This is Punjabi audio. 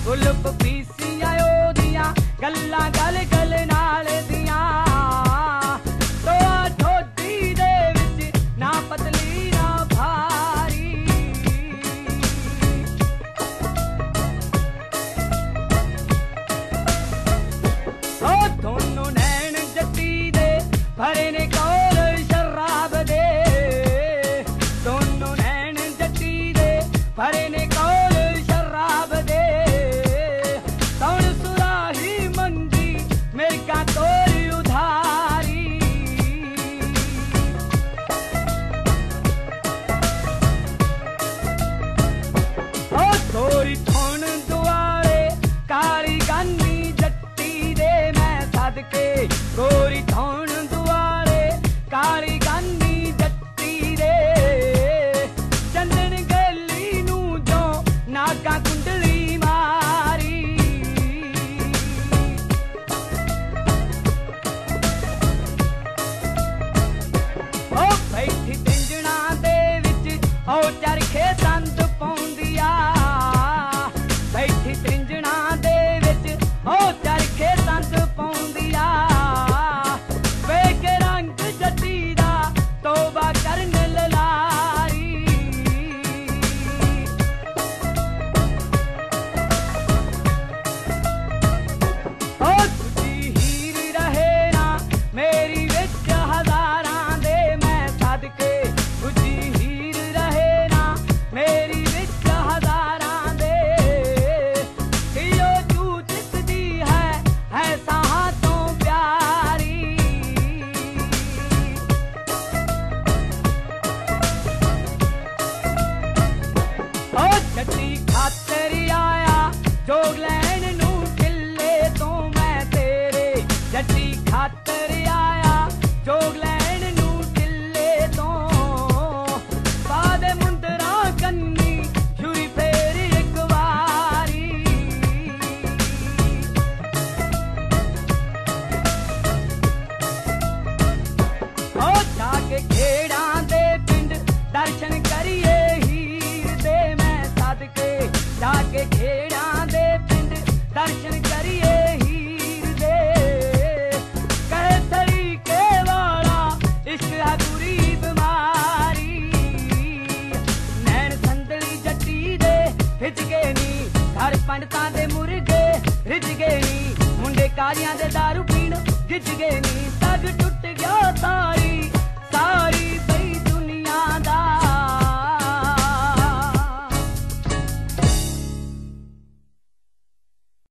ਉਲਪ ਪੀਸੀਆਂ ਉਹਦੀਆਂ ਗੱਲਾਂ ਗਲ ਗਲ ਨਾਲ ਦੀਆਂ ਤੋਆ ਠੋਡੀ ਦੇ ਵਿੱਚ ਨਾ ਪਤਲੀ ਨਾ ਭਾਰੀ ਉਹ ਦੋਨੋਂ ਨੈਣ ਜੱਟੀ ਦੇ ਭਰੇ ਨੇ ਕੋਲ ਸ਼ਰਾਬ ਦੇ ਦੋਨੋਂ ਨੈਣ ਜੱਟੀ ਦੇ ਭਰੇ ਨੇ ਕੋਲ ਸ਼ਰਾਬ ਦੇ ਕੌਣ ਸੁਰਾਹੀ ਮੰਗੀ ਮਿਰਗਾ ਤੋਰੀ ਉਧਾਰੀ ਉਹ ਤੋਰੀ ਥੋਣ ਦੁਆਰੇ ਕਾਲੀ ਗਾਨੀ ਜੱਟੀ ਦੇ ਮੈਂ ਸਦਕੇ ਗੋਰੀ ਥੋਣ ਦੁਆਰੇ ਕਾਲੀ ਗਾਨੀ ਜੱਟੀ ਦੇ ਚੰਦਨ ਗਲੀ ਨੂੰ ਜੋ ਨਾਗਾ ਕੁੰਡਲੀ ਮਾਰੀ ਉਹ ਬੈਠੀ ਪਿੰਜਣਾ ਦੇ ਵਿੱਚ ਉਹ ਚਰਖੇ ਸੰਦ ਪਾਉਂਦੀ ਆ ਬੈਠੀ ਪਿੰਜਣਾ ਦੇ ਵਿੱਚ ਉਹ ਚਰਖੇ ਸੰਦ ਪਾਉਂਦੀ ਆ ਵੇਖ ਰੰਗ ਜੱਟੀ ਦਾ ਤੋਬਾ ਕਰਨ ਲਲਾਰੀ ਉਹ ਦੂਜੀ ਹੀਰ ਰਹੇ ਨਾ ਮੇਰੀ ਵਿੱਚ ਹਜ਼ਾਰਾਂ ਦੇ ਮੈਂ ਸਦਕੇ ਦੂਜੀ ਹੀਰ ਰਹੇ ਨਾ ਮੇਰੀ ਵਿੱਚ ਹਜ਼ਾਰਾਂ ਦੇ ਕਿਉ ਤੂੰ ਚਿੱਤਦੀ ਹੈ ਸਾਹਾਂ ਤੋਂ ਪਿਆਰੀ ਉਹ ਜੱਟੀ ਖਾਤਰ ਆਇਆ ਜੋਗ ਲੈਣ ਨੂੰ ਕਿੱਲੇ ਤੋਂ ਮੈਂ ਤੇਰੇ ਜੱਟੀ ਖਾਤਰ ਆਇਆ ਜੋਗ ਲੈਣ ਨੂੰ ਕਿੱਲੇ ਤੋਂ ਬਾਦੇ ਮੁੰਦਰਾਂ ਕੰਨੀ ਛੁਰੀ ਫੇਰ ਇੱਕ ਵਾਰੀ ਉਹ ਜਾ ਕੇ ਖੇੜਾਂ ਦੇ ਪਿੰਡ ਦਰਸ਼ਨ ਕਰੀਏ ਹੀਰ ਦੇ ਮੈਂ ਸਦਕੇ ਜਾ ਕੇ ਖੇੜਾਂ ਦੇ ਪਿੰਡ ਦਰਸ਼ਨ ਕਰੀਏ ਹੀਰ ਦੇ ਕਹੇ ਤਰੀਕੇ ਵਾਲਾ ਇਸ਼ਕ ਹੈ ਬੁਰੀ ਬਿਮਾਰੀ ਨੈਣ ਸੰਦਲੀ ਜੱਟੀ ਦੇ ਰਿੱਝ ਗਏ ਨੀ ਘਰ ਪੰਡਤਾਂ ਦੇ ਮੁਰਗੇ ਰਿੱਝ ਗਏ ਨੀ ਮੁੰਡੇ ਕਾਰੀਆਂ ਦੇ ਦਾਰੂ ਪੀਣ ਗਿੱਝ ਗਏ ਨੀ